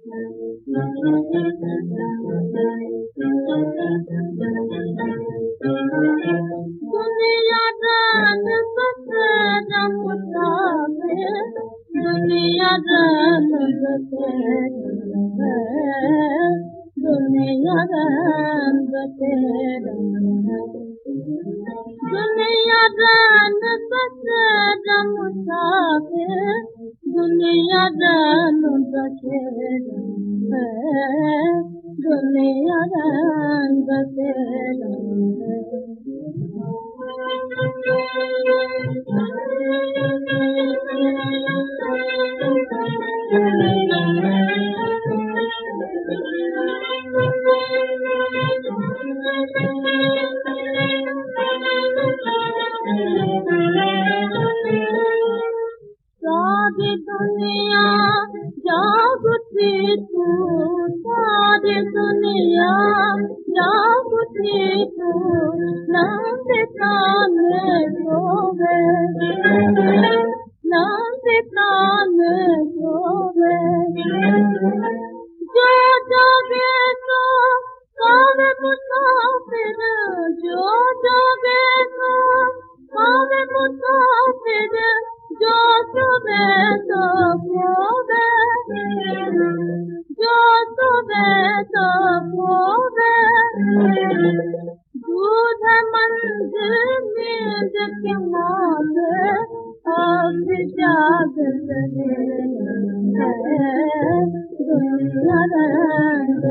दुनिया दान बसेरा मुसाफिर दुनिया दान बसेरा दुनिया दान बसेरा दुनिया दान बसेरा मुसाफिर दुनिया दान बसेरा दुनिया दान बसेरा सारी दुनिया जागती तू सारी दुनिया जागती तू नाम काने सोवे नाम काने सोवे जो जागे तो कावे मुसाफिर जो जागे तो कावे मुसाफिर जो सोवे तो खोवे जो सोवे तो खोवे दूध मंजिल नींद के मौत अब जागत है दुनिया दान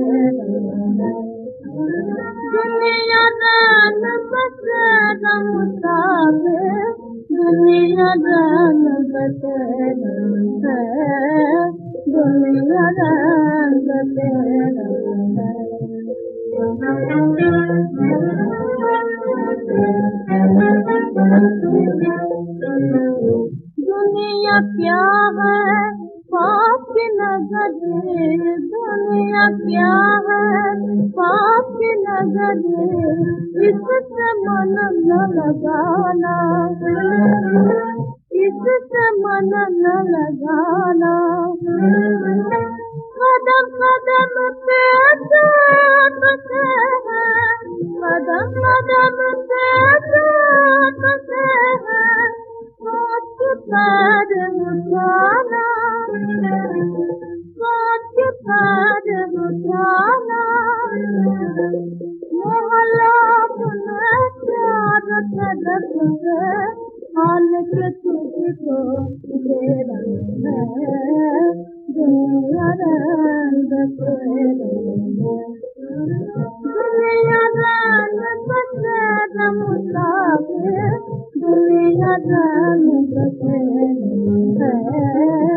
दुनिया दान बसेरा मुसाफिर दुनिया दान बसेरा दुनिया दान बसेरा दुनिया क्या है पाप की नजर दुनिया क्या है पाप की नजर इससे मन न लगाना इससे मन न लगाना कदम कदम पे बसे हैं कदम कदम पे बसे हैं सोच पैर उठाना सोच पैर उठाना मोहल्ला में प्यार तड़प है हाल के तुझको देना है दुनिया दान बसेरा दुनिया दान बसेरा मुसाफिर दुनिया दान बसेरा